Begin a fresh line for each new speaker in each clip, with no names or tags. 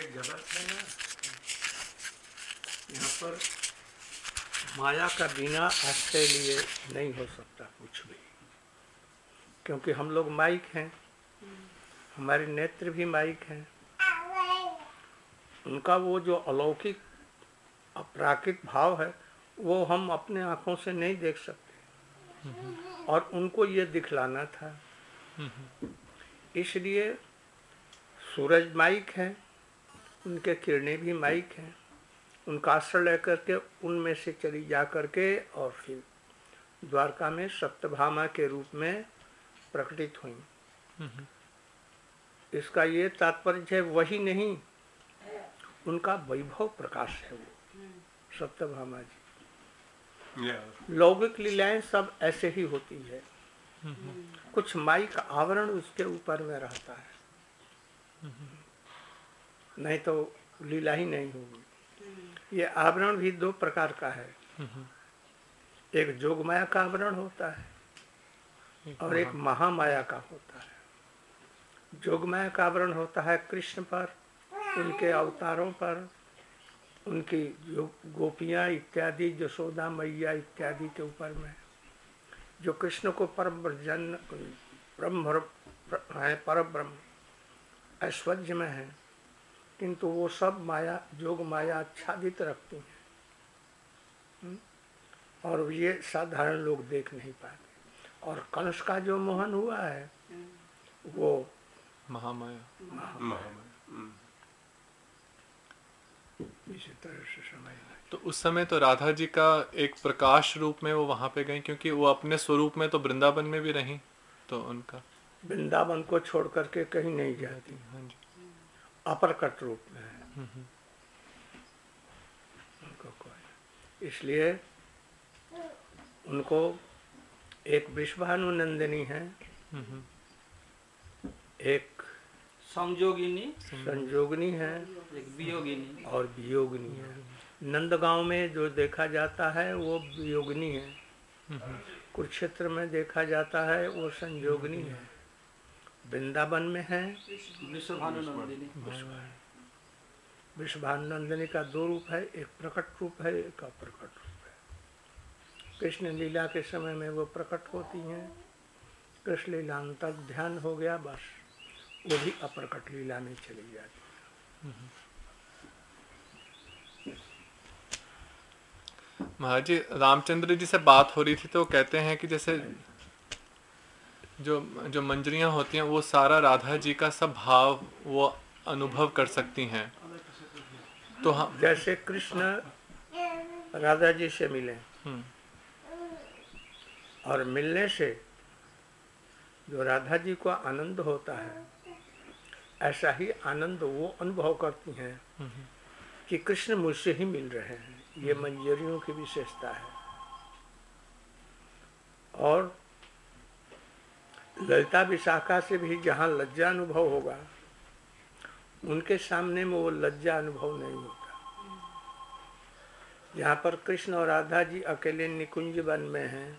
जगत है ना, यहाँ पर माया का बिना आश्रय लिए नहीं हो सकता कुछ भी, क्योंकि हम लोग माइक हैं, हमारे नेत्र भी माइक हैं। उनका वो जो अलौकिक अपराकित भाव है वो हम अपने आँखों से नहीं देख सकते, और उनको ये दिखलाना था। इसलिए सूरज माइक है, उनके किरणें भी माइक हैं, उनका आश्रय लेकर के उनमें से चली जा करके और फिर द्वारका में सप्तभामा के रूप में प्रकटित हुई। इसका ये तात्पर्य है वही नहीं, उनका वैभव प्रकाश है वो सप्तभामा जी। लौकिक लीलाएं सब ऐसे ही होती है, कुछ माइक आवरण उसके ऊपर में रहता है, नहीं तो लीला ही नहीं होगी। ये आवरण भी दो प्रकार का है, एक जोगमाया का आवरण होता है और एक महामाया का होता है। जोगमाया का आवरण होता है कृष्ण पर, उनके अवतारों पर, उनकी जो गोपियाँ इत्यादि, यशोदा मैया इत्यादि के ऊपर में, जो कृष्ण को पर ब्रह्म ऐश्वर्य में है, किंतु वो सब माया, जोग माया आच्छादित रखती हैं और ये साधारण लोग देख नहीं पाते। और कंस का जो मोहन हुआ है वो
महामाया।
इसी तरह से समझना।
तो उस समय तो राधा जी का एक प्रकाश रूप में वो वहाँ पे गई, क्योंकि वो अपने स्वरूप में तो वृंदावन में भी रही, तो उनका
वृंदावन को छोड़ करके कहीं नहीं जाती।
हाँ जी,
अपरकट रूप में है उनको कोई, इसलिए उनको एक विश्वानुनंदिनी है, एक संजोगिनी है,
एक वियोगिनी
और वियोगिनी है। नंदगांव में जो देखा जाता है वो वियोगिनी है, कुरुक्षेत्र में देखा जाता है वो संजोगिनी है, वृंदावन में है
विश्वभानुनंदिनी।
विश्वभानुनंदिनी का दो रूप है, एक प्रकट रूप है, एक अप्रकट रूप है। कृष्ण लीला के समय में वो प्रकट होती हैं, कृष्ण लीला तक ध्यान हो गया बस वो भी अप्रकट लीला में चली जाती है।
महाराज जी रामचंद्र जी से बात हो रही थी तो कहते हैं कि जैसे जो मंजरियां होती हैं वो सारा राधा जी का सब भाव वो अनुभव कर सकती हैं। तो हम
जैसे कृष्ण राधा जी से मिले और मिलने से जो राधा जी को आनंद होता है, ऐसा ही आनंद वो अनुभव करती हैं कि कृष्ण मुझसे ही मिल रहे हैं। ये मंजरियों की विशेषता है। और ललिता विशाखा से भी जहाँ लज्जा अनुभव होगा, उनके सामने में वो लज्जा अनुभव नहीं होता। जहाँ पर कृष्ण और राधा जी अकेले निकुंज वन में हैं,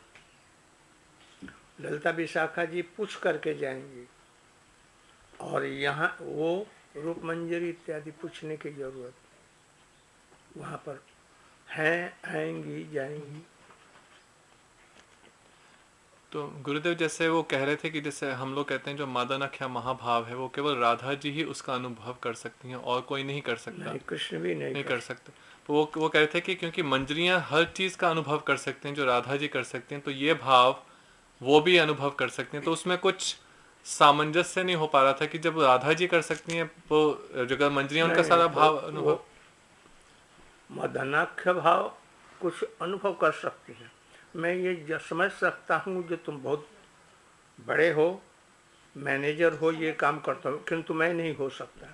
ललिता विशाखा जी पूछ करके जाएंगी, और यहाँ वो रूप मंजरी इत्यादि पूछने की जरूरत, वहाँ पर हैं, आएंगी, जाएंगी।
तो गुरुदेव जैसे वो कह रहे थे कि जैसे हम लोग कहते हैं जो मदनाख्या महाभाव है वो केवल राधा जी ही उसका अनुभव कर सकती हैं और कोई नहीं कर सकता।
नहीं, कृष्ण भी नहीं
कर सकते। तो वो कह रहे थे कि क्योंकि मंजरियां हर चीज का अनुभव कर सकते हैं जो राधा जी कर सकते हैं, तो ये भाव वो भी अनुभव कर सकते हैं। तो उसमें कुछ सामंजस्य नहीं हो पा रहा था कि जब राधा जी कर सकती हैं वो जगह मंजरियां उनका सारा भाव अनुभव,
मदनाख्य भाव कुछ अनुभव कर सकती हैं। मैं ये समझ सकता हूँ जो तुम बहुत बड़े हो, मैनेजर हो, ये काम करता हो, किंतु मैं नहीं हो सकता।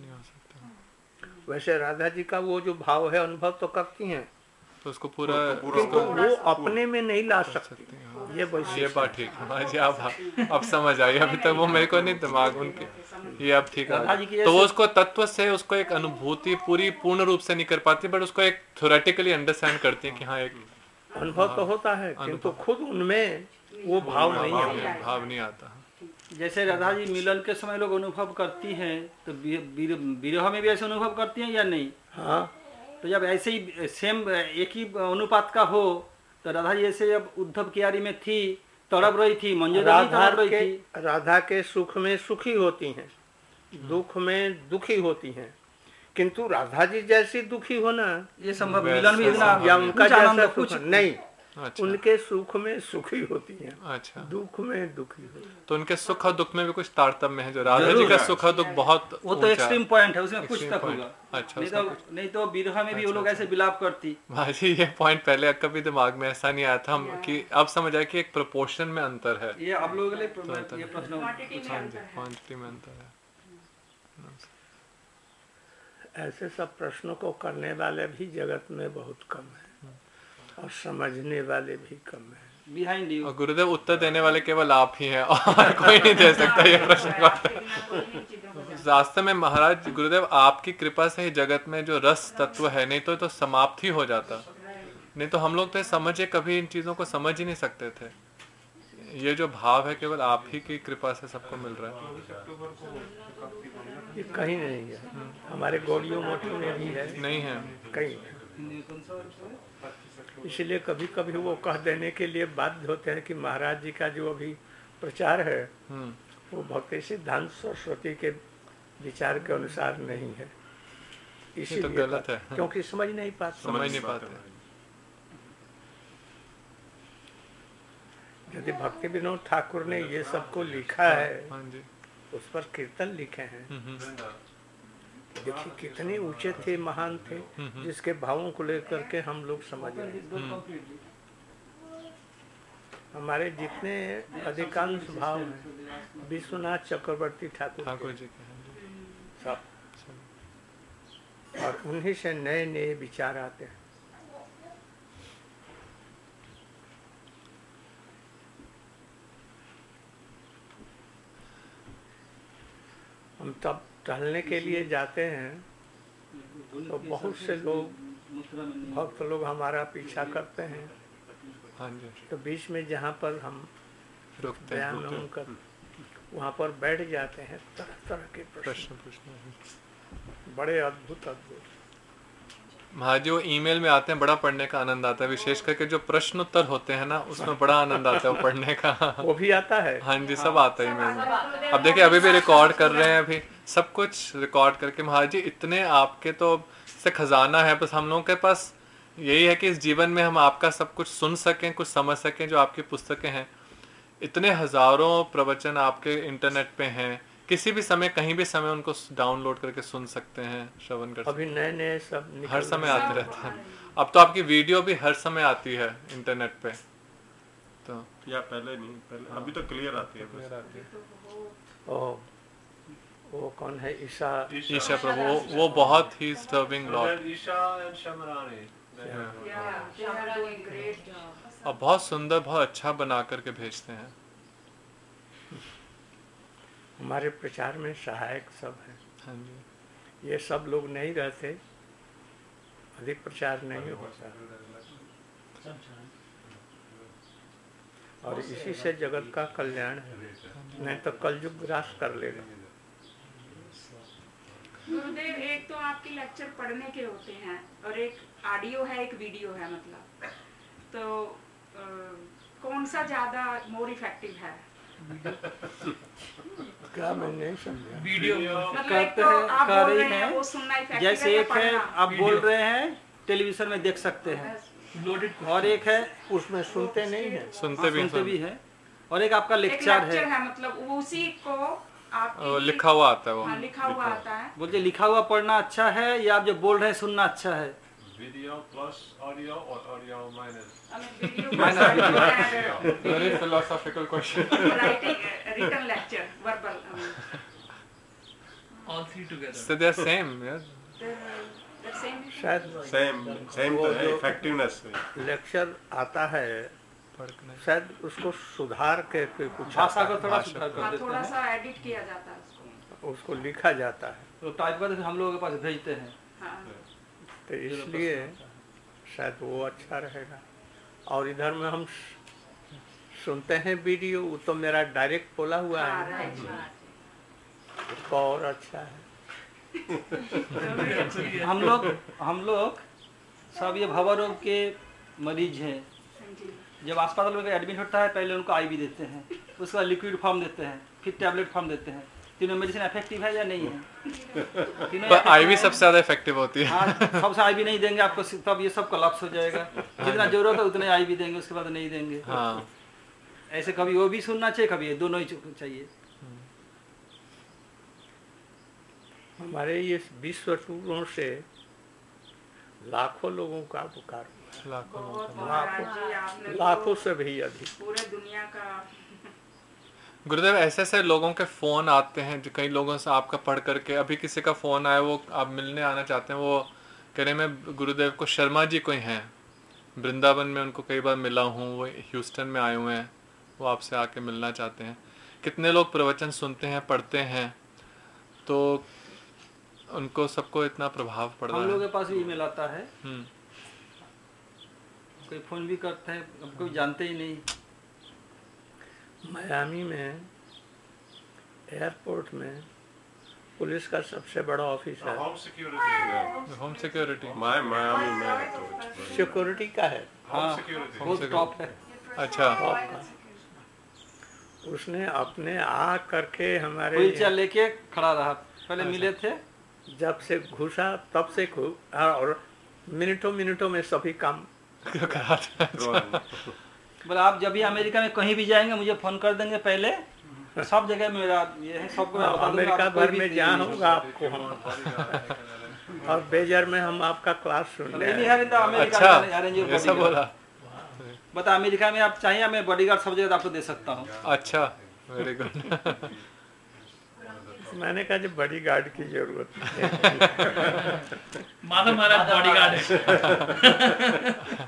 वैसे राधा जी का वो जो भाव है अनुभव तो करती हैं,
तो उसको पूरा
वो अपने में नहीं ला सकती। ये
बात ठीक है जी, अब समझ आई। अभी तक वो मेरे को नहीं दिमाग उनके, ये अब ठीक है। तो वो उसको तत्व से उसको एक अनुभूति पूर्ण रूप से नहीं कर पाती, बट उसको एक थ्योरेटिकली अंडरस्टैंड करती है कि हाँ एक
अनुभव तो होता है, किंतु खुद उनमें वो भाव नहीं
आता।
जैसे राधा जी मिलन के समय लोग अनुभव करती हैं, तो विरह में भी ऐसे अनुभव करती हैं या नहीं?
हाँ,
तो जब ऐसे ही सेम एक ही अनुपात का हो, तो राधा जी ऐसे जब उद्धव कियारी में थी, तड़प रही थी, मंजूरा भी तड़प रही थी।
राधा के सुख में सुखी होती हैं, दुख में दुखी होती हैं, किंतु राधा जी जैसी दुखी होना
ये संभव मिलन भी इतना
या उनका
कुछ आनंद
जैसा
कुछ
सुख नहीं।
अच्छा।
उनके सुख में सुखी होती हैं,
अच्छा,
दुख में दुखी होती हैं।
तो उनके सुख और दुख में भी कुछ तारतम्य है। जो राधा जी का सुख और दुख बहुत
वो तो एक्सट्रीम पॉइंट है, उसमें कुछ
Extreme
तक
point।
होगा।
अच्छा,
नहीं तो विरह में भी वो लोग ऐसे विलाप करती।
भाजी ये पॉइंट पहले कभी दिमाग में ऐसा नहीं आया था हम कि अब समझ आया कि एक प्रोपोर्शन में अंतर है।
ये आप लोगों के लिए ये प्रश्न
क्वांटिटी में अंतर है।
ऐसे सब प्रश्नों को करने वाले भी जगत में बहुत कम है और समझने वाले भी कम है।
Behind you.
और गुरुदेव उत्तर देने वाले केवल आप ही हैं और कोई नहीं दे सकता ये प्रश्न का। वास्तव में महाराज गुरुदेव आपकी कृपा से ही जगत में जो रस तत्व है, नहीं तो समाप्त ही हो जाता। नहीं तो हम लोग तो समझे कभी इन चीजों को समझ ही नहीं सकते थे। ये जो भाव है केवल आप ही की कृपा से सबको मिल रहा है।
ये कहीं नहीं है, हमारे गौड़ियों मोटियों में भी है,
नहीं है
कहीं। इसलिए कभी कभी वो कह देने के लिए बाध्य होते हैं कि महाराज जी का जो अभी प्रचार है वो भक्ति सिद्धांत सरस्वती के विचार के अनुसार नहीं है। इसीलिए
तो गलत है,
क्योंकि समझ नहीं पाते। यदि भक्ति विनोद ठाकुर ने ये सबको लिखा है, उस पर कीर्तन लिखे हैं, देखिए कितने ऊंचे थे, महान थे, जिसके भावों को लेकर के हम लोग समझ रहे। हमारे जितने अधिकांश भाव हैं विश्वनाथ चक्रवर्ती ठाकुर
जी के
सब, और उन्हीं से नए नए विचार आते हैं। हम तब टहलने के लिए जाते हैं तो बहुत से लोग भक्त लोग हमारा पीछा करते हैं। तो बीच में जहाँ पर हम बयान कर वहाँ पर बैठ जाते हैं, तरह तरह के प्रश्न बड़े अद्भुत
महाराज जी वो ईमेल में आते हैं, बड़ा पढ़ने का आनंद आता है। विशेष करके जो प्रश्न उत्तर होते हैं ना, उसमें बड़ा आनंद आता है वो पढ़ने का।
वो भी आता है।
हाँ जी, सब आता है ईमेल में। अब देखिए अभी भी रिकॉर्ड कर रहे हैं, अभी सब कुछ रिकॉर्ड करके। महाराज जी इतने आपके तो से खजाना है, बस हम लोगों के पास यही है कि इस जीवन में हम आपका सब कुछ सुन सकें, कुछ समझ सकें। जो आपकी पुस्तकें हैं, इतने हजारों प्रवचन आपके इंटरनेट पे हैं, किसी भी समय कहीं भी समय उनको डाउनलोड करके सुन सकते हैं, श्रवण कर सकते हैं।
अभी नए नए सब
हर समय आते रहते हैं। अब तो आपकी वीडियो भी हर समय आती है इंटरनेट पे, तो
या पहले नहीं, पहले अभी तो क्लियर आती है।
वो कौन है?
ईशा प्रभु, वो बहुत ही सर्विंग लॉर्ड, और बहुत सुंदर, बहुत अच्छा बना करके भेजते हैं।
हमारे प्रचार में सहायक सब है।
हाँ जी,
ये सब लोग नहीं रहते, अधिक प्रचार नहीं होता, और इसी से जगत का कल्याण है, नहीं तो कलयुग ग्रास कर लेगा।
गुरुदेव, एक तो आपके लेक्चर पढ़ने के होते हैं और एक ऑडियो है, एक वीडियो है, मतलब तो कौन सा ज्यादा मोर इफेक्टिव है?
क्या मैं नहीं समझा।
वीडियो
कहते हैं, आप बोल रहे हैं वो सुनना इफेक्टिव है,
जैसे एक है आप बोल रहे हैं टेलीविजन में देख सकते हैं, और एक है
उसमें सुनते नहीं है,
सुनते
भी है, और एक आपका लेक्चर
है, मतलब उसी को आप
लिखा हुआ आता है। वो
लिखा हुआ आता है।
बोलिए लिखा हुआ पढ़ना अच्छा है या आप जो बोल रहे हैं सुनना अच्छा है?
वीडियो प्लस ऑडियो और audio minus.
Very philosophical question.
Writing, written lecture, verbal.
All three together.
So they're same, yeah.
The same.
Same तो है, इफेक्टिवनेस
लेक्चर आता है, शायद उसको सुधार के कुछ
भाषा को थोड़ा सुधार कर देते
थोड़ा
हैं,
सा एडिट किया जाता है
उसको लिखा जाता है,
तो टाइप करके हम लोगों के पास भेजते हैं।
हाँ।
तो इसलिए शायद वो अच्छा रहेगा। और इधर में हम सुनते हैं वीडियो, वो तो मेरा डायरेक्ट बोला हुआ
हाँ,
है,
राइट।
उसका और अच्छा है।
हम लोग सब ये भंवर रोग के मरीज हैं।
जी।
जब अस्पताल में एडमिट होता है पहले उनको आईवी देते हैं, उसके बाद लिक्विड फॉर्म देते हैं, फिर टैबलेट फॉर्म देते हैं। तीनों मेडिसिन इफेक्टिव है या नहीं है? तीनों
पर
effective
आईवी
है।
सबसे ज्यादा इफेक्टिव होती है।
हाँ, सबसे आईवी नहीं देंगे आपको, तब ये सब कोलैप्स हो जाएगा। जितना जरूरत है उतने आईवी देंगे, उसके बाद नहीं देंगे।
हाँ,
ऐसे कभी वो भी सुनना चाहिए, कभी ये दोनों ही चाहिए।
हमारे ये विश्व टूरों से लाखों लोगों का उपकार हुआ
लाखों लोग।
बहुत महाराज जी, आपने
है,
तो
लाखों से भी अधिक।
पूरे दुनिया का
गुरुदेव, ऐसे ऐसे लोगों के फोन आते हैं, जो कई लोगों से आपका पढ़ करके, अभी किसी का फोन आया, वो आप मिलने आना चाहते हैं, वो कह रहे मैं गुरुदेव को, शर्मा जी कोई हैं वृंदावन में, उनको कई बार मिला हूँ, वो ह्यूस्टन में आए हुए हैं, वो आपसे आके मिलना चाहते हैं। कितने लोग प्रवचन सुनते हैं, पढ़ते हैं, तो उनको सबको इतना प्रभाव पड़ रहा
हम लोगों
है।
के पास भी ईमेल आता है,
हम्म,
कोई फोन भी करते हैं, हम कोई जानते ही नहीं।
मियामी में एयरपोर्ट में पुलिस का सबसे बड़ा ऑफिस है,
Home security.
Home security.
Miami में
सिक्योरिटी का है,
हाँ,
security.
बहुत टॉप है।
अच्छा,
टॉप का। उसने अपने आ करके हमारे
व्हील चेयर लेके खड़ा रहा, पहले मिले थे।
जब से घुसा तब से और मिनटों मिनटों में सभी काम।
बोले आप जब भी अमेरिका में कहीं भी जाएंगे मुझे फोन कर देंगे, पहले सब जगह मेरा ये है, सबको मैं बता दूंगा,
अमेरिका
आपको कोई
भर
भी
में जहाँ होगा आपको हम, और बेजर में हम आपका क्लास सुन रहे
Really
हैं।
have in the America
अच्छा,
arrange your
ऐसा
bodyguard.
बोला।
बता अमेरिका में आप चाहिए, मैं बॉडीगार्ड सब जगह आपको दे सकता हूँ।
अच्छा, वेरी गुड।
मैंने कहा जब बड़ी गार्ड की जरूरत है।
माधव महाराज बॉडीगार्ड है।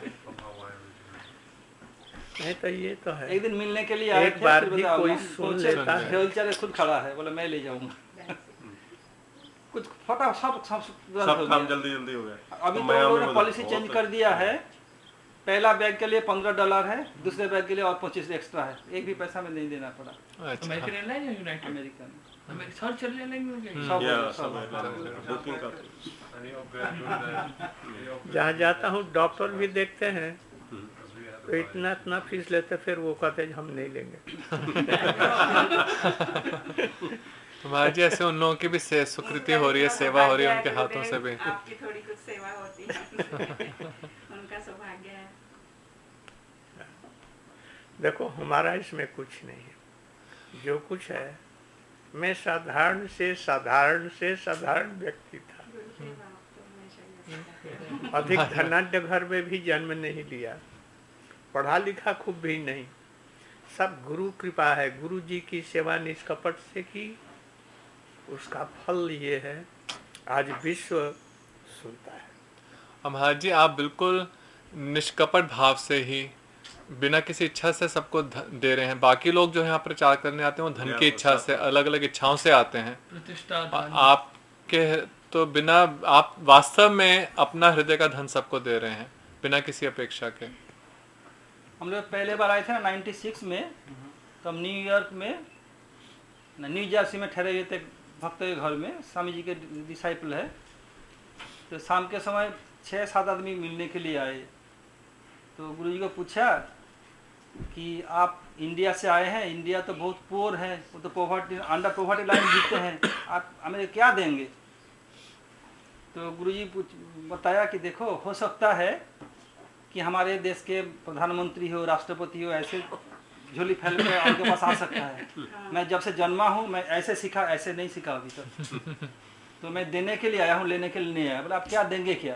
नहीं तो ये तो है,
एक दिन मिलने के लिए आए
एक
थे,
बार
फिर
भी
बताओ,
कोई
हम
सुन
पहुंचे,
लेता है।
व्हील चेयर खुद खड़ा है, बोले मैं ले जाऊंगा। कुछ फटा सब
सब काम जल्दी जल्दी हो गया।
अभी तो
मियामी
उन्होंने
में
पॉलिसी
बहुत
चेंज कर दिया है, पहला बैग के लिए $15 है, दूसरे बैग के लिए और 25 एक्स्ट्रा है, एक भी पैसा में नहीं देना पड़ा।
अच्छा,
अमेरिकन एयरलाइन या यूनाइटेड?
अमेरिका में
अमेरिका हर चलने एयरलाइन में हो गया।
सब
या
सब
सब बुकिंग का
And he upgraded to that. He upgraded.
जहाँ जाता हूँ डॉक्टर भी देखते हैं तो इतना इतना फीस लेते, फिर वो कहते हैं हम नहीं लेंगे।
महाराज जी, ऐसे उन लोगों की भी स्वीकृति हो रही है, सेवा हो रही है उनके हाथों से भी।
आपकी थोड़ी कुछ सेवा होती है। उनका सौभाग्य है।
देखो हमारा इसमें कुछ नहीं है, जो कुछ है मैं साधारण से साधारण व्यक्ति था,
गुरु सेवा तो हमेशा ही अच्छा है।
अधिक धनाढ्य घर में भी जन्म नहीं लिया, पढ़ा लिखा खूब भी नहीं, सब गुरु कृपा है, गुरु जी की सेवा निष्कपट से की, उसका फल ये है आज विश्व सुनता है।
अब महाराज जी, आप बिल्कुल निष्कपट भाव से ही, बिना किसी इच्छा से सबको दे रहे हैं। बाकी लोग जो यहाँ प्रचार करने आते हैं वो धन की इच्छा से, अलग अलग इच्छाओं से आते हैं।
प्रतिष्ठा,
आपके तो बिना, आप वास्तव में अपना हृदय का धन सबको दे रहे हैं बिना किसी अपेक्षा के।
हम लोग पहले बार आए थे ना 96 में, तो हम न्यूयॉर्क में, न्यू जर्सी में ठहरे हुए थे भक्त के घर में, स्वामी जी के डिसाइपल है। तो शाम के समय 6-7 आदमी मिलने के लिए आए, तो गुरु जी को पूछा कि आप इंडिया से आए हैं, इंडिया तो बहुत पुअर है, वो तो पॉवर्टी, अंडर पॉवर्टी लाइन जीते हैं, आप हमें क्या देंगे? तो गुरु जी बताया कि देखो, हो सकता है कि हमारे देश के प्रधानमंत्री हो, राष्ट्रपति हो, ऐसे झोली फैल के आपके पास आ सकता है। मैं जब से जन्मा हूँ मैं ऐसे सीखा, ऐसे नहीं सीखा अभी तक, तो मैं देने के लिए आया हूँ, लेने के लिए नहीं आया। बोला आप क्या देंगे क्या?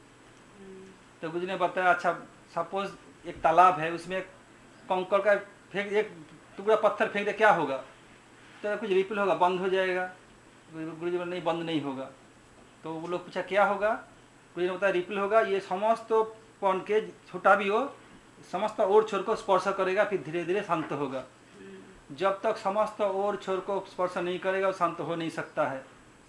तो गुरु जी ने बताया, अच्छा सपोज एक तालाब है, उसमें एक कंकड़ का फेंक, एक टुकड़ा पत्थर फेंक दे, क्या होगा? तो कुछ रिपल होगा, बंद हो जाएगा। गुरु जी बोले नहीं, बंद नहीं होगा। तो वो लोग पूछा क्या होगा? गुरु जी ने बताया रिपल होगा, ये समस्त पौन के छोटा भी हो, समस्त और छोर को स्पर्श करेगा, फिर धीरे धीरे शांत होगा। जब तक समस्त और छोर को स्पर्श नहीं करेगा वो शांत हो नहीं सकता है।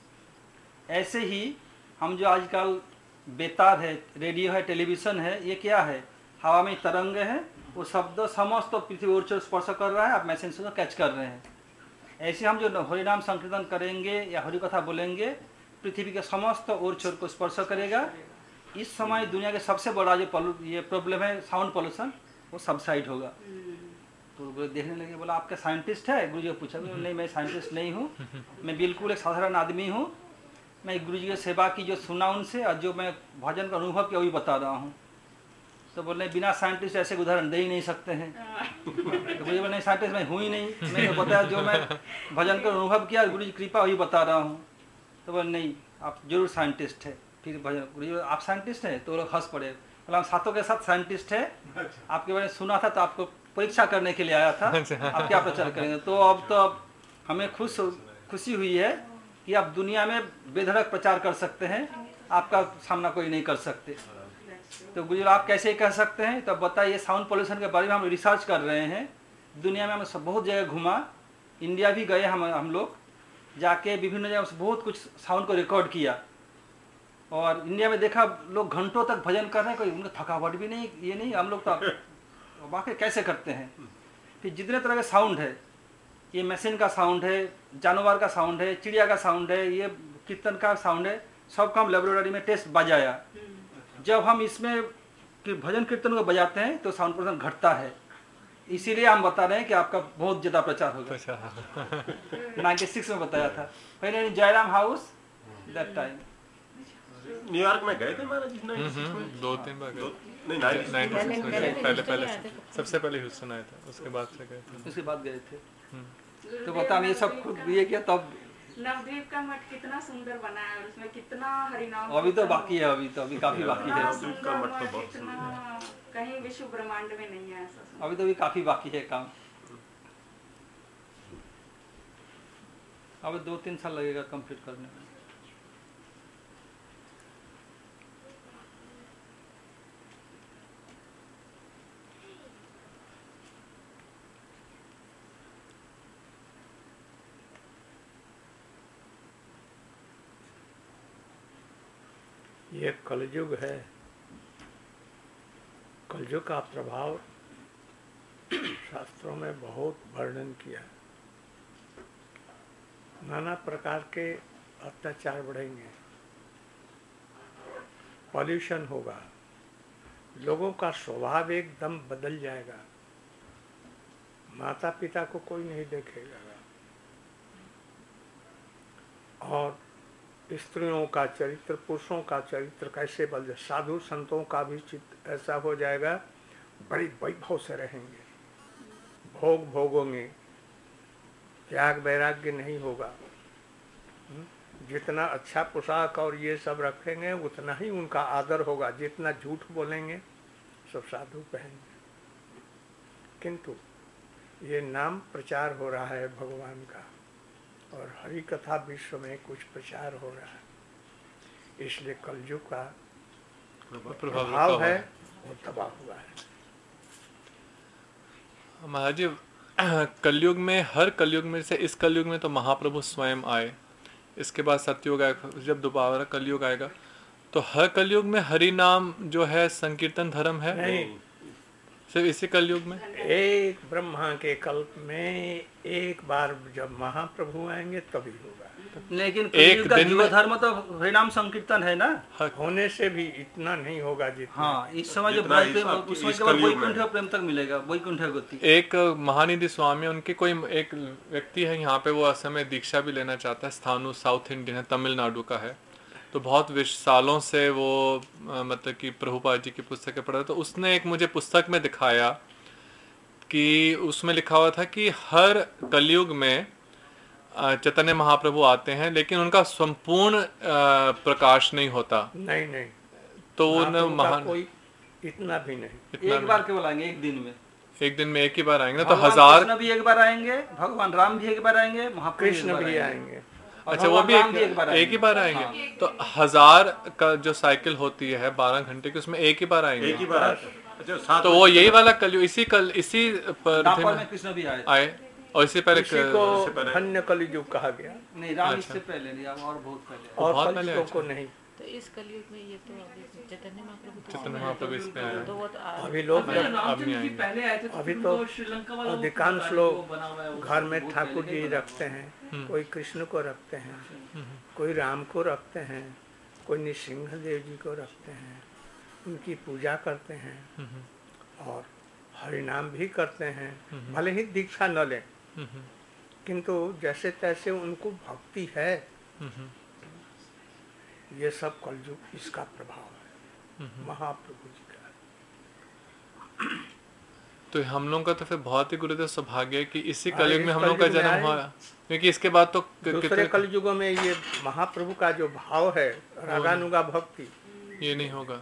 ऐसे ही हम जो आजकल बेतार है, रेडियो है, टेलीविज़न है, ये क्या है? हवा में तरंग है, वो शब्द समस्त पृथ्वी ओर स्पर्श कर रहा है, आप मैसेज को कैच कर रहे हैं। ऐसे हम जो हरि नाम संकीर्तन करेंगे या हरि कथा बोलेंगे, पृथ्वी के समस्त ओर छोर को स्पर्श करेगा। इस समय दुनिया के सबसे बड़ा जो ये प्रॉब्लम है साउंड पोल्यूशन, वो सबसाइड होगा। तो वो देखने लगे, बोला आप क्या साइंटिस्ट है? गुरु जी को पूछा, नहीं मैं साइंटिस्ट नहीं हूँ, मैं बिल्कुल एक साधारण आदमी हूँ। मैं गुरु जी की सेवा की जो सुना उनसे और जो मैं भजन का अनुभव किया वही बता रहा हूँ। तो बोले बिना साइंटिस्ट ऐसे उदाहरण दे ही नहीं सकते हैं। तो गुरु जी बोले नहीं साइंटिस्ट मैं हूँ ही नहीं, मैंने बताया जो मैं भजन का अनुभव किया गुरु जी कृपा वही बता रहा हूँ। तो बोले नहीं आप जरूर साइंटिस्ट है। फिर भजन गुरु जी आप साइंटिस्ट हैं? तो लोग हंस पड़े। बोला हम सातों के साथ साइंटिस्ट है, आपके बारे में सुना था तो आपको परीक्षा करने के लिए आया था, आप क्या प्रचार करेंगे? तो अब हमें खुशी हुई है कि आप दुनिया में बेधड़क प्रचार कर सकते हैं, आपका सामना कोई नहीं कर सकते। तो गुरुजी आप कैसे कह सकते हैं? तो बताइए, साउंड पोल्यूशन के बारे में हम रिसर्च कर रहे हैं। दुनिया में हम सब बहुत जगह घुमा, इंडिया भी गए हम लोग, जाके विभिन्न जगह से बहुत कुछ साउंड को रिकॉर्ड किया और इंडिया में देखा लोग घंटों तक भजन कर रहे हैं, कोई उनको थकावट भी नहीं, ये नहीं। हम लोग तो वाकई कैसे करते हैं? फिर जितने तरह के साउंड है, ये मशीन का साउंड है, जानवर का साउंड है, चिड़िया का साउंड है, ये कीर्तन का साउंड है, सबका हम लेबोरेटरी में टेस्ट बजाया। जब हम इसमें भजन कीर्तन को बजाते हैं तो साउंड पोल्यूशन घटता है। इसीलिए हम बता रहे हैं कि आपका बहुत ज़्यादा प्रचार होगा। 96 में बताया था, पहले Jairam house that time.
New York में गए थे महाराज जी? 96 में
2-3 बार गए।
नहीं 96
में पहले सबसे पहले ह्यूस्टन आए थे, उसके बाद से गए थे।
उसके बाद गए थे। तो बता ये सब खुद ये किया। तब
नवद्वीप का मठ कितना सुंदर बना है और उसमें कितना हरिनाम
अभी तो बाकी है, अभी काफी बाकी है।
नवद्वीप का मठ तो बहुत
इतना कहीं विश्व ब्रह्मांड में नहीं है ऐसा।
अभी तो भी काफी बाकी है काम, अभी 2-3 साल लगेगा कंप्लीट करने में।
ये कलयुग है। कलयुग का प्रभाव शास्त्रों में बहुत वर्णन किया है। नाना प्रकार के अत्याचार बढ़ेंगे, पॉल्यूशन होगा, लोगों का स्वभाव एकदम बदल जाएगा, माता पिता को कोई नहीं देखेगा और स्त्रियों का चरित्र, पुरुषों का चरित्र कैसे बदल, साधु संतों का भी चित्त ऐसा हो जाएगा, बड़ी वैभव से रहेंगे, भोग भोगोंगे, त्याग वैराग्य नहीं होगा। जितना अच्छा पोशाक और ये सब रखेंगे उतना ही उनका आदर होगा, जितना झूठ बोलेंगे सब साधु कहेंगे। किंतु ये नाम प्रचार हो रहा है भगवान का और हरि कथा विश्व में कुछ प्रचार हो रहा है, इसलिए कलयुग का प्रभाव है वो दबा हुआ है।
महाराज जी, कलयुग में, हर कलयुग में से इस कलयुग में तो महाप्रभु स्वयं आए, इसके बाद सतयुग आएगा, जब दोबारा कलयुग आएगा तो हर कलयुग में हरि नाम जो है संकीर्तन धर्म है?
नहीं,
सिर्फ इसी कलयुग में।
एक ब्रह्मा के कल्प में एक बार जब महाप्रभु आएंगे तभी होगा।
लेकिन
एक दिन में
धर्म तो हरिनाम संकीर्तन है ना,
होने से भी इतना नहीं होगा जितना।
हाँ, इस समय जो उसमें केवल वैकुंठ प्रेम तक मिलेगा, वैकुंठ गति।
एक महानिधि स्वामी, उनके कोई एक व्यक्ति है यहाँ पे, वो असमय दीक्षा भी लेना चाहता है, स्थानु साउथ इंडियन है, तमिलनाडु का है, तो बहुत सालों से वो मतलब कि प्रभुपाद जी की पुस्तकें पढ़ा, तो उसने एक मुझे पुस्तक में दिखाया कि उसमें लिखा हुआ था कि हर कलयुग में चैतन्य महाप्रभु आते हैं लेकिन उनका संपूर्ण प्रकाश नहीं होता।
नहीं,
तो महान
कोई इतना भी नहीं,
एक बार केवल आएंगे, एक दिन में,
एक दिन में एक ही बार आएंगे ना, तो
भगवान
1000
कृष्ण भी एक बार आएंगे, भगवान राम भी एक बार आएंगे,
कृष्ण भी आएंगे।
अच्छा, वो भी एक ही बार आएंगे।
हाँ।
तो 1000 का जो साइकिल होती है 12 घंटे की, उसमें एक ही बार आएंगे।
एक ही बार। अच्छा,
तो वो यही वाला कलयुग, इसी
दापर में कृष्ण भी
आए और इसी पर
इसी को धन्य कलयुग कहा गया।
नहीं, राम इससे पहले नहीं, और बहुत पहले,
और
बहुत पहले
कलयुगों को नहीं।
तो इस कलयुग में ये तो अभी चैतन्य महाप्रभु तो
चैतन्य महाप्रभु इस पे आया।
तो वो तो
अभी लोग
अभी
अब नहीं
रामचंद्र जी
आएंगे।
पहले आए थे
अभी
फिर
तो
उनको श्रीलंका वाला वो
अधिकांश
पता नहीं
लोग
वो बना हुआ है, वो
घर में
बहुत
ठाकुर
पहले
जी
का
रखते हैं, कोई कृष्ण को रखते हैं, कोई राम को रखते हैं, कोई नृसिंह देव जी को रखते हैं, उनकी पूजा करते हैं और हरिनाम भी करते हैं। भले ही दीक्षा न लें, किंतु जैसे तैसे उनको भक्ति है। ये सब कलयुग इसका प्रभाव है, महाप्रभु जी का।
तो हम लोगों का तो फिर बहुत ही गुरुदेव सौभाग्य है कि इसी
हाँ,
कलयुग
इस
में हम लोगों का
कलयुग में
जन्म
आए।
हुआ, क्योंकि इसके बाद तो
दूसरे कलयुगों में ये महाप्रभु का जो भाव है, रागानुगा भक्ति,
ये नहीं होगा।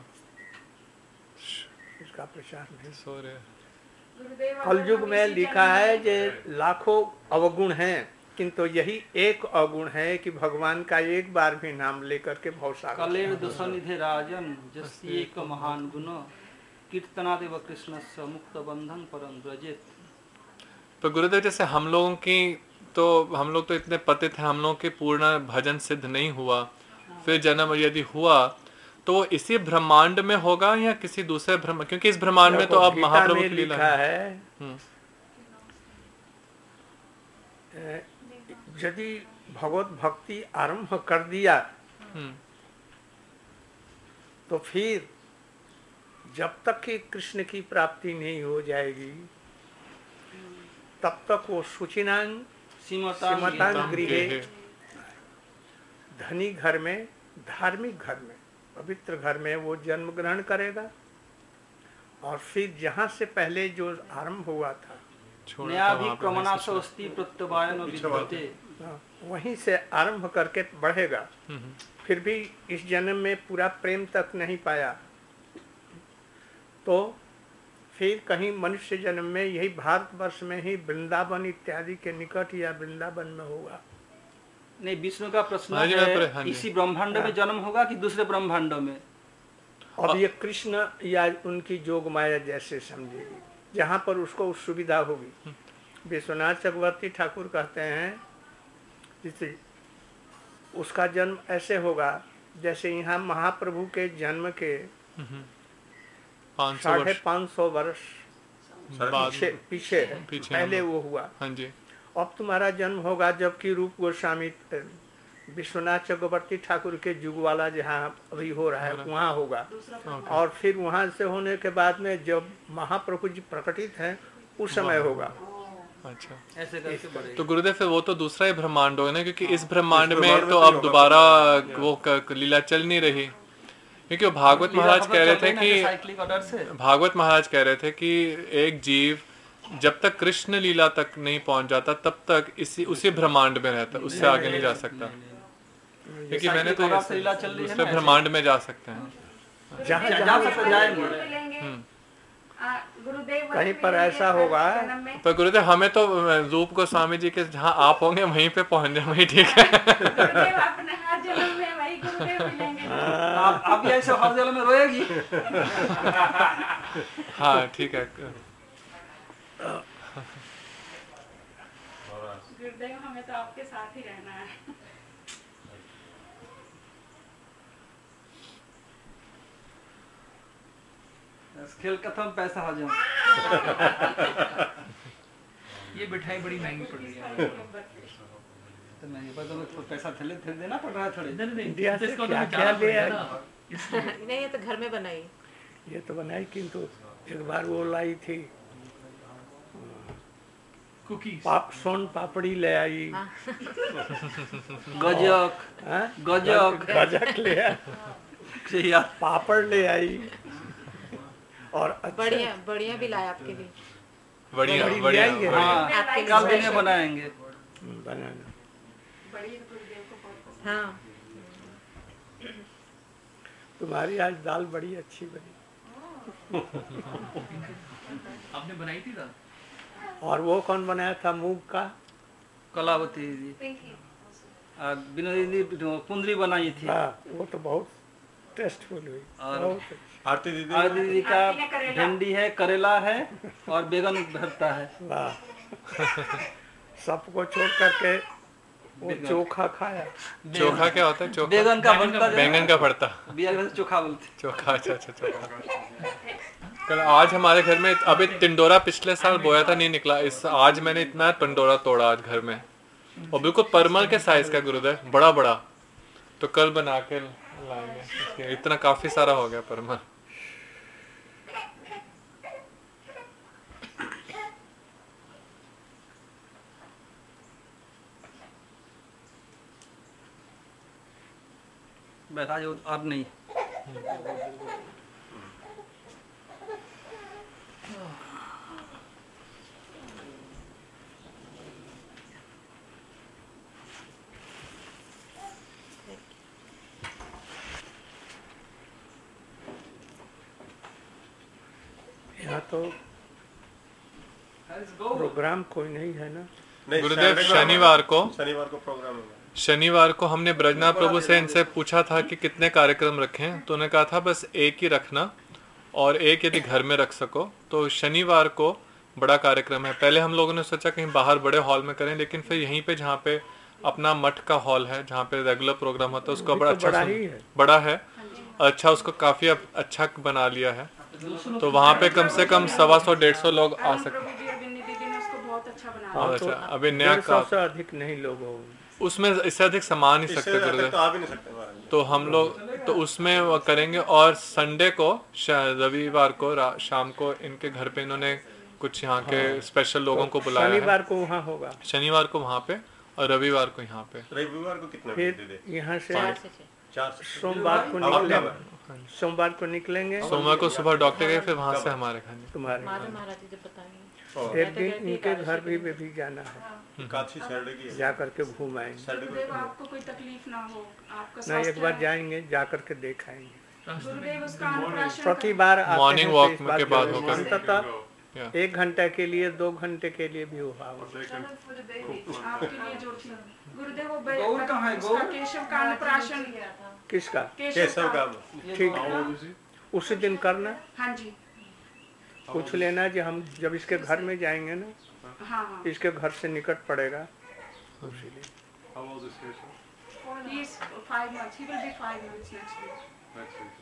इसका प्रचार नहीं।
सो रहे
गुरुदेव, अगर
कलयुग
हम
में
इसी
लिखा
जन्म
है
में-
जे लाखों अवगुण हैं, किंतु यही एक अवगुण है कि भगवान का एक बार भी नाम लेकर के भवसागर।
कलेर दुसनिधे राजन जस्ति एक महान गुण कीर्तनादेव कृष्णस्य मुक्त बंधन परम व्रजेत।
पर गुरुदेव जैसे हम लोगों की तो हम लोग तो इतने पतित हैं, हम लोगों के पूर्ण भजन सिद्ध नहीं हुआ, फिर जन्म यदि हुआ तो इसी ब्रह्मांड में होगा या किसी दूसरे ब्रह्मांड, क्योंकि इस ब्रह्मांड में तो अब
गीता
महाप्रभु
में
की लीला
लिखा
है।
है यदि भगवत भक्ति आरंभ कर दिया तो फिर जब तक कि कृष्ण की प्राप्ति नहीं हो जाएगी तब तक वो शुचिनांग सीमतांग गृहे, धनी घर में, धार्मिक घर में, पवित्र घर में वो जन्म ग्रहण करेगा और फिर जहाँ से पहले जो आरंभ हुआ था
छोड़ा था वहाँ पे
न्याभिक्रमणाशोस्ति प्रत्यवायन विद्यते।
वहीं से आरंभ करके बढ़ेगा। फिर भी इस जन्म में पूरा प्रेम तक नहीं पाया तो फिर कहीं मनुष्य जन्म में यही भारतवर्ष में ही वृंदावन इत्यादि के निकट या वृंदावन में होगा।
नहीं, विष्णु का प्रश्न
हाँ जी, हाँ
है
जी।
इसी ब्रह्मांड में जन्म होगा कि दूसरे ब्रह्मांडों में?
अब ये कृष्ण या उनकी जोग माया जैसे समझेगी, जहाँ पर उसको सुविधा होगी। विश्वनाथ चक्रवर्ती ठाकुर कहते हैं जैसे उसका जन्म ऐसे होगा जैसे यहाँ महाप्रभु के जन्म के
500 वर्ष
550 वर्ष
बाद
पीछे है,
पीछे
पहले
हम-
वो हुआ।
हाँ जी।
अब तुम्हारा जन्म होगा जबकि रूप गोस्वामी विश्वनाथ चक्रवर्ती ठाकुर के युग वाला जहाँ अभी हो रहा है वहाँ होगा। और फिर वहाँ से होने के बाद में जब महाप्रभु जी प्रकटित हैं उस समय होगा।
अच्छा,
ऐसे करके बढ़ेगा।
तो गुरुदेव फिर वो तो दूसरा ही ब्रह्मांड होगा ना, क्योंकि इस ब्रह्मांड
इस
में
ब्रह्मांड
तो
में
अब
तो
दोबारा वो लीला चल नहीं रही, क्योंकि वो भागवत महाराज कह रहे थे कि
साइक्लिक ऑर्डर से
भागवत महाराज कह रहे थे कि एक जीव जब तक कृष्ण लीला तक नहीं पहुंच जाता तब तक इसी उसी ब्रह्मांड में रहता, उससे आगे नहीं जा सकता। क्योंकि मैंने तो
साइक्लिक ऑर्डर से लीला चल रही है
दूसरे
ना,
ब्रह्मांड में जा सकते हैं।
जहाँ
जा
जहाँ
सकते जाएंगे।
गुरुदेव
कहीं पर ऐसा होगा
पर गुरुदेव हमें तो रूप गोस्वामी जी के जहाँ आप होंगे वहीं पे पहुंच जाए, वही ठीक है।
गुरुदेव अपने हर जन्म में वही गुरुदेव मिलेंगे।
आप भी ऐसे हर जल में रोएगी।
हाँ ठीक है।
गुरुदेव हमें तो आपके साथ ही रहना है।
खेल खत्म, पैसा हजम।
ये मिठाई बड़ी महंगी पड़ रही है।
तो मैं ये बता दूं, पैसा थैले देना पड़ रहा है थोड़े।
नहीं नहीं
इंडिया से
इसको तो
क्या
बेचारा
क्या ले
पड़ेगा
आए?
ना, इसलिए।
नहीं, ये तो घर में बनाई।
ये तो बनाई, किंतु एक बार वो लाई थी
कुकीज।
सोन पापड़ी ले आई,
गजक,
हाँ?
गजक।
गजक ले आई,
यार
पापड़ ले आई और
बढ़िया बढ़िया भी लाया आपके लिए।
बढ़िया
बड़ी
बढ़िया
ले आएंगे।
बढ़िया।
हाँ,
आपके लिए
कल भी
special।
बनाएंगे।
बनाना।
बड़ी गुरुदेव को बहुत पसंद।
हाँ,
तुम्हारी आज दाल बड़ी अच्छी बनी।
आपने बनाई थी दाल?
और वो कौन बनाया था मूंग का?
कलावती जी और विनोद दीदी कुंदरी बनाई थी।
हाँ, वो तो बहुत टेस्टफुल हुई।
और-
बहुत अच्छी।
आरती दीदी
और दीदी का
आरती ने करेला।
भिंडी है, करेला है और बैगन भरता है।
वाह। सबको छोड़ करके वो चोखा खाया।
चोखा क्या होता है? चोखा
बैगन का भरता,
बैंगन का भरता।
बिहार से चोखा बोलते हैं।
चोखा, अच्छा चोखा। कल आज हमारे घर में अभी टिंडोरा पिछले साल बोया था, नहीं निकला। इस आज मैंने इतना टिंडोरा तोड़ा आज घर में, और बिल्कुल परमल के साइज का गुरुदेव, बड़ा बड़ा। तो कल बना के लाएंगे, इतना काफी सारा हो गया परमल।
बस आज और नहीं।
यहाँ तो प्रोग्राम कोई नहीं है ना?
नहीं,
गुरुदेव
Saturday
शनिवार को
प्रोग्राम है।
शनिवार को हमने ब्रजनाथ प्रभु से इनसे पूछा था कि कितने कार्यक्रम रखें, तो उन्होंने कहा था बस एक ही रखना, और एक यदि घर में रख सको। तो शनिवार को बड़ा कार्यक्रम है। पहले हम लोगों ने सोचा कहीं बाहर बड़े हॉल में करें, लेकिन फिर यहीं पे जहाँ पे अपना मठ का हॉल है, जहाँ पे रेगुलर प्रोग्राम होता है, उसको बड़ा अच्छा बड़ा है, अच्छा उसको काफी अच्छा बना लिया है। तो वहाँ पे कम से कम 125-150 लोग आ सकते हैं।
बहुत अच्छा बना।
बहुत अच्छा। अभी नया का
से अधिक नहीं लोग हो
उसमें, इससे अधिक समा नहीं सकते गुरुदेव।
तो आ भी नहीं सकते महाराज।
तो हम लोग तो उसमें वो करेंगे। और संडे को, रविवार को शाम को इनके घर पे इन्होंने कुछ यहाँ के स्पेशल लोगों को बुलाया है।
शनिवार को वहाँ होगा,
शनिवार को वहाँ पे, और रविवार को यहाँ पे।
रविवार को कितना
फिर
दे दे?
यहाँ से
4 से
सोमवार को निकलेंगे। सोमवार को निकलेंगे,
सोमवार को सुबह डॉक्टर गए, फिर वहाँ से हमारे खाने।
तुम्हारे
महाराज जी जब बताएंगे।
एक दिन इनके घर भी जाना है,
काशी सैटरडे की है।
जा करके घूम आएंगे।
सैटरडे को
आपको कोई तकलीफ ना हो, आपका
नहीं, एक बार जाएंगे, जा करके देख आएंगे।
गुरुदेव उसका अनुप्राशन
प्रति बार आते
मॉर्निंग
हैं,
वॉक
तो इस बार
के बाद
जरूर।
होकर।
अंततः 1 घंटे के लिए, 2 घंटे के लिए भी हुआ।
आपके लिए जोड़ती हूँ। गुरुदेव वो
गौर कहाँ है? गौर
केशव का अनुप्राशन
किसका?
केशव का।
ठीक, उसी दिन करना।
हाँ जी,
पूछ लेना कि हम जब इसके घर में जाएंगे ना,
हाँ
इसके घर से निकट पड़ेगा, इसीलिए।
How old is Keshav?
he is 5 months, he will be 5 months next week.
Next week.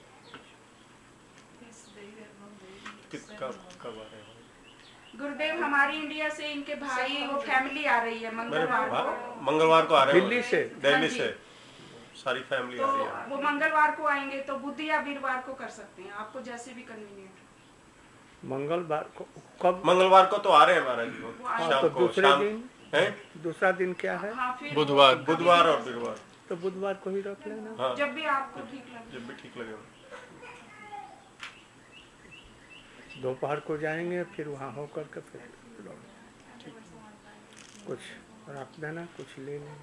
कब आ रहे हैं?
गुरुदेव हमारी इंडिया से इनके भाई वो फैमिली आ रही है मंगलवार को।
मंगलवार को आ रहे हैं
दिल्ली से?
दिल्ली से सारी फैमिली
तो
आ रही है।
वो मंगलवार को आएंगे, तो बुध या वीरवार को कर सकते हैं, आपको जैसे भी कन्वीनियंट।
मंगलवार को कब?
मंगलवार को तो आ रहे हैं महाराज जी वो शाम
तो
को।
दूसरे
शाम
दिन
है,
दूसरा दिन क्या है?
हाँ, फिर
बुधवार।
बुधवार और वीरवार।
तो बुधवार को ही रख लेना।
हाँ,
जब भी आपको ठीक लगे।
जब भी ठीक लगे।
दोपहर को जाएंगे, फिर वहाँ होकर के फिर कुछ रख देना, कुछ ले लेना।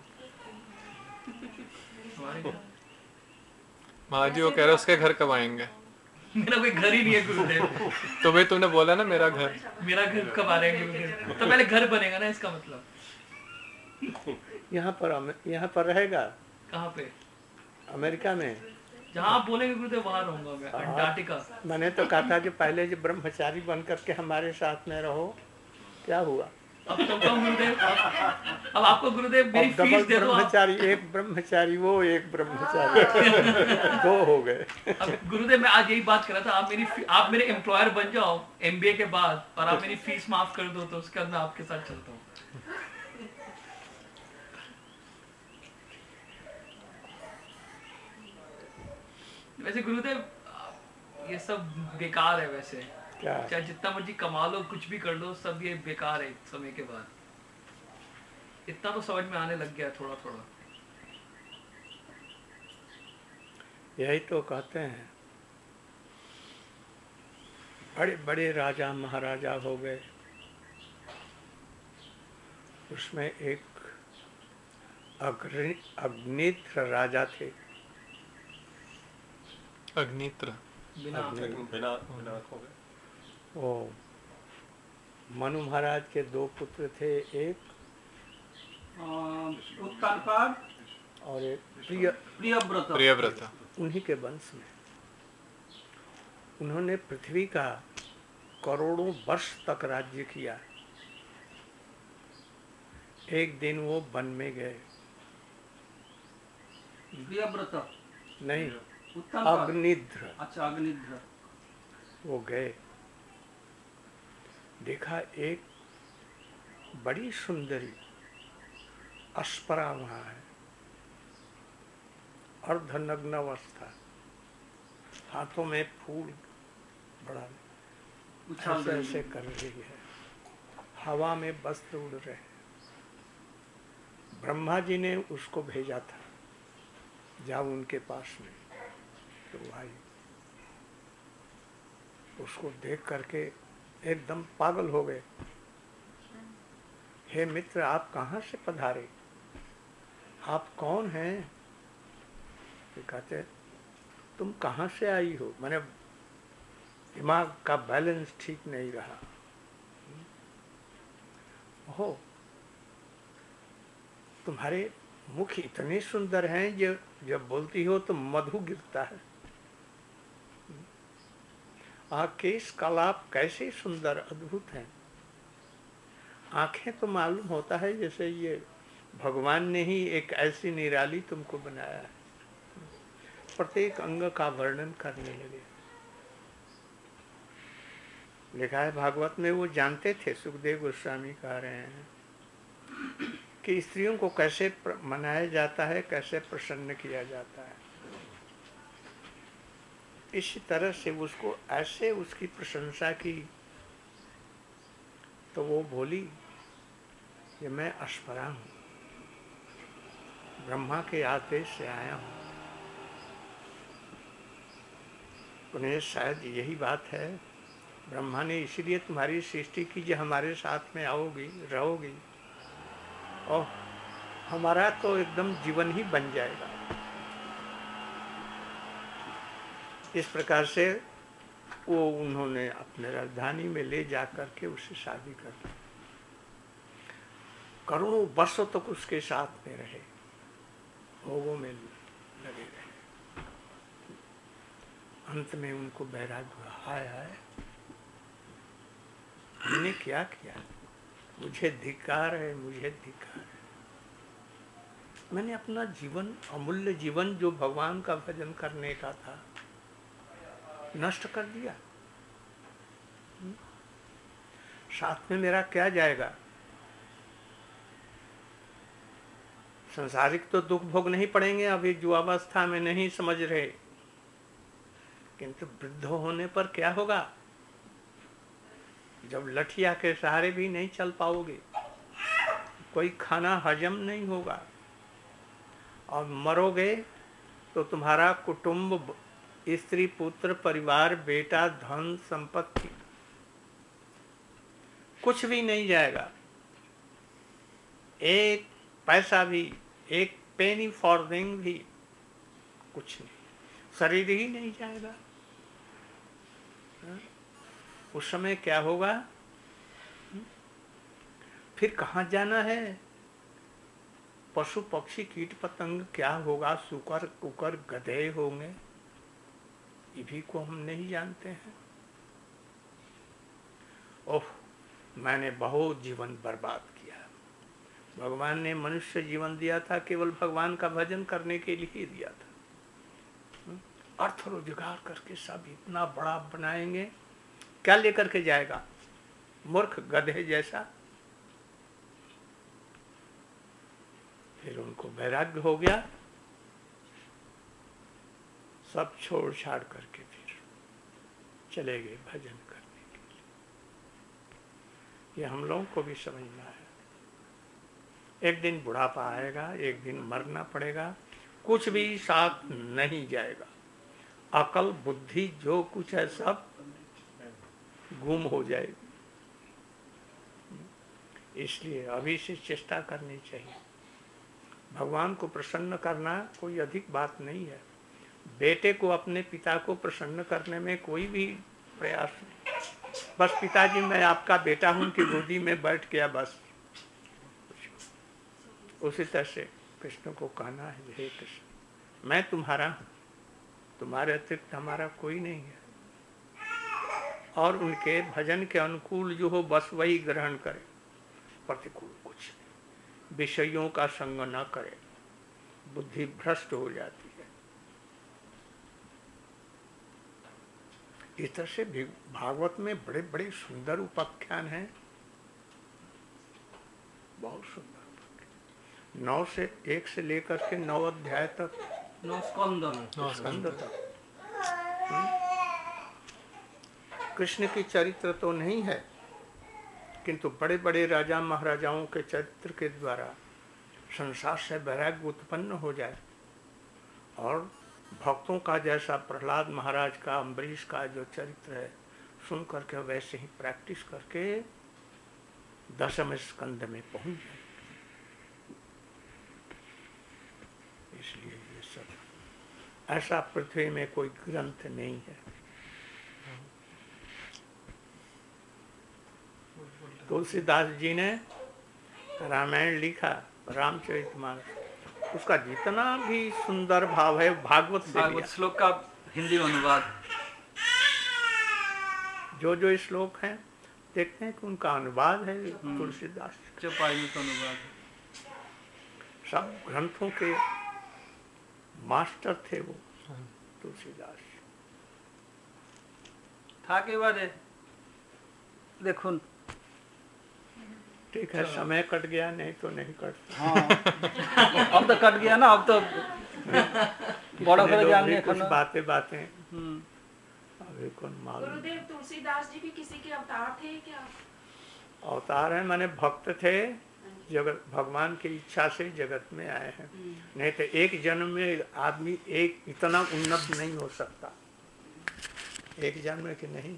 महाराज जी वो कह रहे उसके घर कब आएंगे?
मेरा कोई घर ही नहीं है गुरुदेव।
तो भाई तुमने बोला ना मेरा घर।
मेरा घर कब आ रहे हैं गुरुदेव? तो पहले घर बनेगा ना, इसका मतलब।
यहाँ पर रहेगा
कहाँ पे?
अमेरिका में।
जहाँ आप बोलेंगे गुरुदेव वहाँ रहूंगा मैं, अंटार्कटिका।
मैंने तो कहा था कि पहले जो ब्रह्मचारी बन करके हमारे साथ में रहो, क्या हुआ?
अब तो कम गुरुदेव, अब आपको गुरुदेव मेरी
डबल
फीस दे दो।
ब्रह्मचारी, एक ब्रह्मचारी वो, एक ब्रह्मचारी 2 हो गए।
अब गुरुदेव मैं आज यही बात कर रहा था, आप मेरे एम्प्लॉयर बन जाओ MBA के बाद, और आप मेरी फीस माफ कर दो, तो उसके बाद मैं आपके साथ चलता हूँ। वैसे गुरुदेव ये सब बेकार है वैसे।
क्या?
चाहे जितना मर्जी कमा लो, कुछ भी कर लो, सब ये बेकार है समय के बाद। इतना तो समझ में आने लग गया थोड़ा थोड़ा।
यही तो कहते हैं, बड़े बड़े राजा महाराजा हो गए, उसमें एक अग्नित्र राजा थे।
अग्नित्र
बिना हो गए।
ओ मनु महाराज के 2 पुत्र थे, एक
उत्तानपाद
और एक
प्रियव्रत।
उन्हीं के वंश में उन्होंने पृथ्वी का करोड़ों वर्ष तक राज्य किया। एक दिन वो वन में गए,
प्रियव्रत
नहीं,
उत्तम का?
अग्निध्र।
अच्छा, अग्निध्र।
वो गए, देखा एक बड़ी सुंदरी अस्परा वहाँ है, अर्धनग्न अवस्था, हाथों में फूल बड़ा
उछाल
ऐसे
रही
ऐसे
है।
कर रही है, हवा में वस्त्र उड़ रहे हैं। ब्रह्मा जी ने उसको भेजा था, जाओ उनके पास में, तो आई। उसको देख करके एकदम पागल हो गए। हे मित्र, आप कहाँ से पधारे, आप कौन हैं? तो कहते तुम कहाँ से आई हो? मैंने दिमाग का बैलेंस ठीक नहीं रहा। हो, तुम्हारे मुख इतने सुंदर हैं, जब बोलती हो तो मधु गिरता है। केश कलाप कैसे सुंदर अद्भुत हैं। आंखें तो मालूम होता है जैसे ये भगवान ने ही एक ऐसी निराली तुमको बनाया है। प्रत्येक अंग का वर्णन करने लगे। लिखा है भागवत में, वो जानते थे, सुखदेव गोस्वामी कह रहे हैं कि स्त्रियों को कैसे मनाया जाता है, कैसे प्रसन्न किया जाता है। इसी तरह से उसको ऐसे उसकी प्रशंसा की, तो वो बोली कि मैं अस्परा हूँ, ब्रह्मा के आदेश से आया हूँ। उन्हें शायद यही बात है, ब्रह्मा ने इसीलिए तुम्हारी सृष्टि की जो हमारे साथ में आओगी, रहोगी, और हमारा तो एकदम जीवन ही बन जाएगा। इस प्रकार से वो उन्होंने अपने राजधानी में ले जा करके उससे शादी कर ली। करोड़ों वर्षों तक उसके साथ में रहे, भोगों में लगे रहे। अंत में उनको वैराग्य हुआ, हाय हाय मैंने क्या किया, मुझे धिक्कार है, मुझे धिक्कार है। मैंने अपना जीवन, अमूल्य जीवन जो भगवान का भजन करने का था, नष्ट कर दिया। साथ में मेरा क्या जाएगा? संसारिक तो दुख भोग नहीं पड़ेंगे, अभी जो अवस्था में नहीं समझ रहे, किंतु वृद्ध होने पर क्या होगा? जब लठिया के सहारे भी नहीं चल पाओगे, कोई खाना हजम नहीं होगा, और मरोगे तो तुम्हारा कुटुंब, स्त्री पुत्र परिवार, बेटा, धन संपत्ति कुछ भी नहीं जाएगा। एक पैसा भी, एक पेनी फॉरदिंग भी कुछ नहीं, शरीर ही नहीं जाएगा। उस समय क्या होगा? फिर कहाँ जाना है? पशु पक्षी कीट पतंग क्या होगा? सूकर कुकर गधे होंगे, ये भी को हम नहीं जानते हैं। ओह, मैंने बहुत जीवन बर्बाद किया। भगवान ने मनुष्य जीवन दिया था, केवल भगवान का भजन करने के लिए ही दिया था। अर्थ रोजगार करके सब इतना बड़ा बनाएंगे, क्या लेकर के जाएगा? मूर्ख गधे जैसा। फिर उनको वैराग्य हो गया, सब छोड़ छाड़ करके फिर चले गए भजन करने के लिए। ये हम लोगों को भी समझना है। एक दिन बुढ़ापा आएगा, एक दिन मरना पड़ेगा, कुछ भी साथ नहीं जाएगा। अकल बुद्धि जो कुछ है सब गुम हो जाएगी। इसलिए अभी से चेष्टा करनी चाहिए। भगवान को प्रसन्न करना कोई अधिक बात नहीं है। बेटे को, अपने पिता को प्रसन्न करने में कोई भी प्रयास नहीं। बस पिताजी मैं आपका बेटा हूं कि गोदी में बैठ गया, बस। उसी तरह से कृष्ण को कहना है, हे कृष्ण मैं तुम्हारा हूं, तुम्हारे अतिरिक्त हमारा कोई नहीं है। और उनके भजन के अनुकूल जो हो बस वही ग्रहण करे, प्रतिकूल कुछ नहीं। विषयों का संग न करे, बुद्धि भ्रष्ट हो जाती है। इस तरह से भागवत में बड़े बड़े सुंदर उपाख्यान हैं, बहुत सुंदर उपाख्यान। 9 से 1 से लेकर के 9 अध्याय तक,
9
स्कंद तक कृष्ण की चरित्र तो नहीं है, किंतु बड़े बड़े राजा महाराजाओं के चरित्र के द्वारा संसार से वैराग्य उत्पन्न हो जाए, और भक्तों का जैसा प्रहलाद महाराज का, अम्बरीश का जो चरित्र है सुन करके वैसे ही प्रैक्टिस करके 10वें स्कंद में पहुंच जाए। इसलिए ये सब ऐसा पृथ्वी में कोई ग्रंथ नहीं है। तुलसीदास जी ने रामायण लिखा, रामचरितमानस, उसका जितना भी सुंदर भाव है भागवत से लिया।
श्लोक का हिंदी अनुवाद,
जो जो श्लोक हैं देखते हैं कि उनका अनुवाद है तुलसीदास जी।
चौपाई में तो अनुवाद,
सब ग्रंथों के मास्टर थे वो तुलसीदास जी।
था के बाद देखो।
ठीक है, समय कट गया, नहीं तो नहीं कटता।
हाँ अब तो कट गया ना, अब तो बड़ा
कितने
कर
लोग
जानने
भी कुछ बातें अभी कौन मालूम।
गुरुदेव तुलसीदास जी भी किसी के अवतार थे क्या?
अवतार है माने भक्त थे, जगत भगवान की इच्छा से जगत में आए हैं। नहीं तो एक जन्म में आदमी एक इतना उन्नत नहीं हो सकता, एक जन्म में कि नहीं।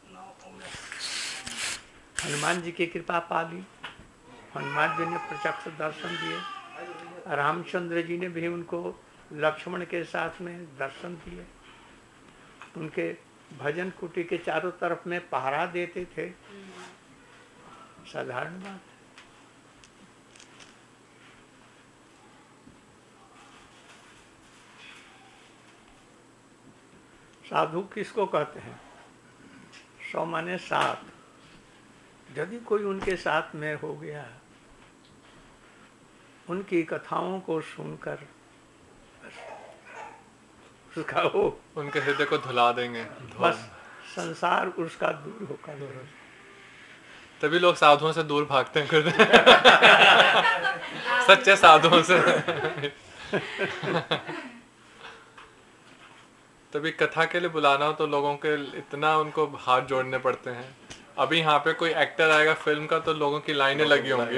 हनुमान जी की कृपा पाली, हनुमान जी ने प्रत्यक्ष दर्शन दिए, रामचंद्र जी ने भी उनको लक्ष्मण के साथ में दर्शन दिए, उनके भजन कुटी के चारों तरफ में पहरा देते थे। साधारण बात है। साधु किसको कहते हैं? 100 माने 7। यदि कोई उनके साथ में हो गया, उनकी कथाओं को सुनकर उसका वो
उनके हृदय को धुला देंगे,
बस संसार उसका दूर होकर,
तभी लोग साधुओं से दूर भागते हैं सच्चे साधुओं से। तभी कथा के लिए बुलाना हो तो लोगों के इतना उनको हाथ जोड़ने पड़ते हैं। अभी यहाँ पे कोई एक्टर आएगा फिल्म का तो लोगों की लाइनें लगी होंगी।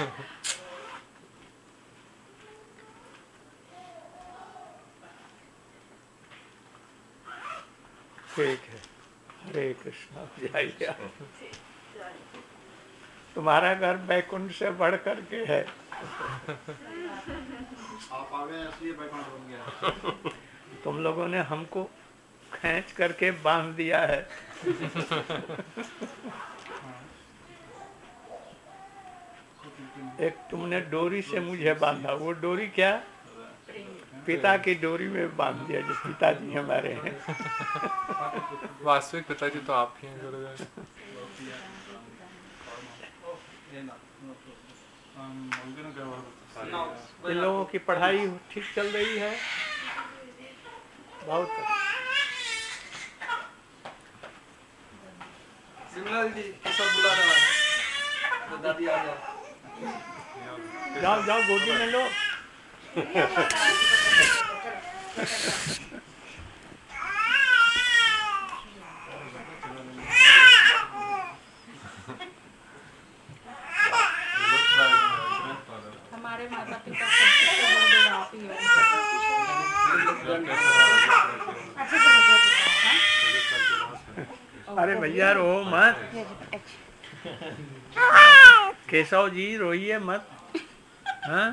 ठीक है, हरे कृष्णा। जय। तुम्हारा घर बैकुंठ से बढ़ करके है।
आप आ गए इसलिए बैकग्राउंड बन गया।
तुम लोगों ने हमको खींच करके बांध दिया है। एक तुमने डोरी से मुझे बांधा, वो डोरी क्या? पिता की डोरी में बांध दिया, जो पिताजी हमारे हैं।
वास्तविक पिताजी तो आप ही हैं गुरुदेव।
इन लोगों की पढ़ाई ठीक चल रही है? बहुत।
सिमला दीदी सब बुला रहा है, तो दादी आ जाओ।
जाओ जाओ, गोदी में लो।
हमारे माता पिता सबसे बड़े आप ही हो।
अरे भैया रो मत, केशव जी रोइए मत। हाँ,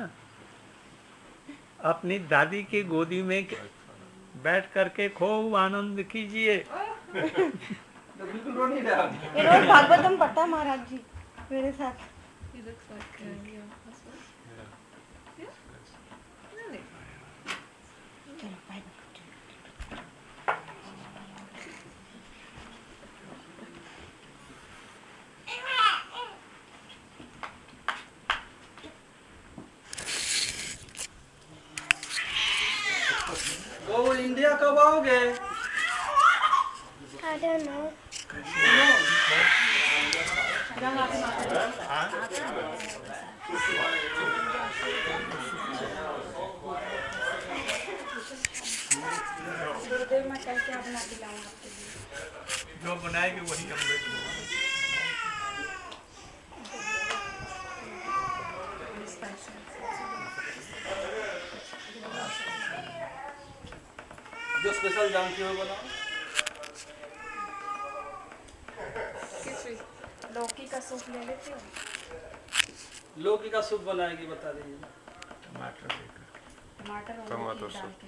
अपनी दादी की गोदी में बैठ करके खूब आनंद कीजिए।
बिल्कुल रो नहीं रहा।
ये रोज भागवतम पढ़ता महाराज जी मेरे साथ।
करोगे?
I don't know.
गुरुदेव मैं कल क्या बना के लाऊं आपके लिए?
जो बनाएगी वही हम लोग
जो स्पेशल जानती हो बनाओ।
लौकी का सूप ले लेते हो?
लौकी का सूप बनाएगी, बता दीजिए।
टमाटर लेकर
टमाटर और
टमाटर
लौकी डाल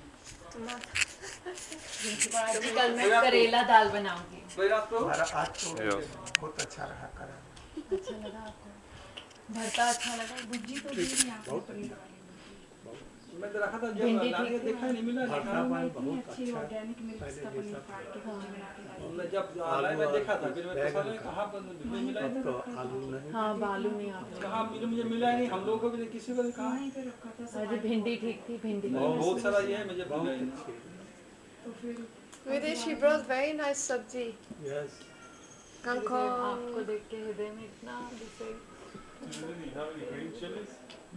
के।
कल मैं करेला दाल बनाऊंगी।
कोई रात को
हमारा आज तो बहुत अच्छा रहा करा।
अच्छा लगा आपको?
भरता अच्छा लगा।
भुर्जी तो दी नहीं आपने पनीर वाली।
मैं तो रखा था, जब
भिंडी
लाके
ठीक
देखा नहीं मिला।
भरता पान बहुत
अच्छी
अच्छा
ऑर्गेनिक मिल्क
पहले
का
ये
पनीर
सब
काट के भुर्जी बना के लाई।
मैं जब आया मैं देखा था, फिर मैं तो
बैगन
साले कहाँ पर नहीं मिला,
अब तो आलू नहीं
हाँ बालू नहीं आपने।
कहाँ मिला, मुझे मिला ही नहीं। हम लोगों को भी नहीं, किसी को नहीं कहा।
कहीं पे रखा था
अरे भिंडी ठीक थी, भिंडी
बहुत सारा ये है, मुझे मिला
बहुत
ही नहीं।
अच्छी
तो फिर
Vidish, she brought very nice sabji.
Yes
Kangkong.
आपको देख के हृदय में इतना जैसे
You have any green chilies?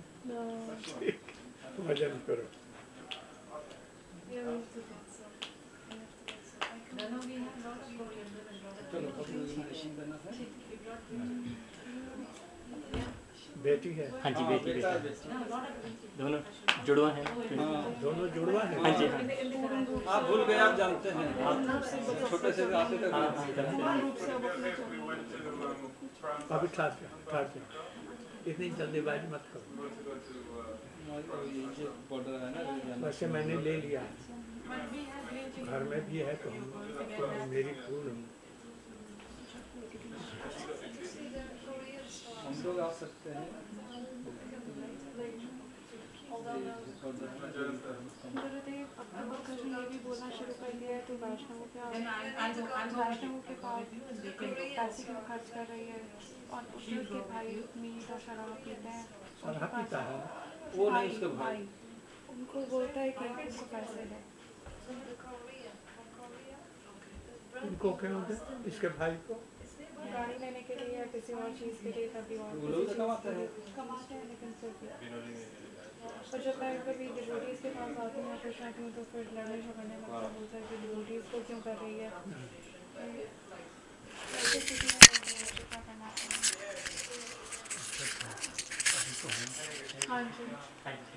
वजन करो।
चलो अपने रिलेशन करना है।
बेटी है
हाँ जी बेटी
बेटा
बेटा दोनों जुड़वा हैं।
हाँ,
दोनों जुड़वा है।
हाँ जी हाँ
आप भूल गए, आप जानते हैं। आप छोटे से आते थे।
हाँ हाँ करते हैं।
अभी ठाक जा इतनी जल्दीबाजी मत करो।
ये बॉर्डर है ना,
वैसे मैंने ले लिया घर में भी है तो मेरी फूल
हम लोग आ सकते हैं।
गुरुदेव अब कृष्ण ये भी बोलना शुरू कर दिया है तो वैष्णवों के पास पैसे क्यों खर्च कर रही है और उसके भाई मीट और शराब पीते हैं।
शराब पीता है
वो नहीं, उसके भाई।
उनको बोलता है कि उनको पैसे दे।
उनको क्या होता है इसके भाई को
गाड़ी लेने के लिए या किसी और चीज़ के लिए कभी और
वो लोग तो कमाते हैं।
कमाते हैं लेकिन फिर भी और जब मैं कभी डिवोटीज़ के पास आती हूँ फिर शादी में तो फिर लड़ने झगड़ने लगता है, बोलता है कि डिवोटीज़ को क्यों कर रही है। ऐसी स्थिति में मुझे क्या करना चाहिए? हाँ जी।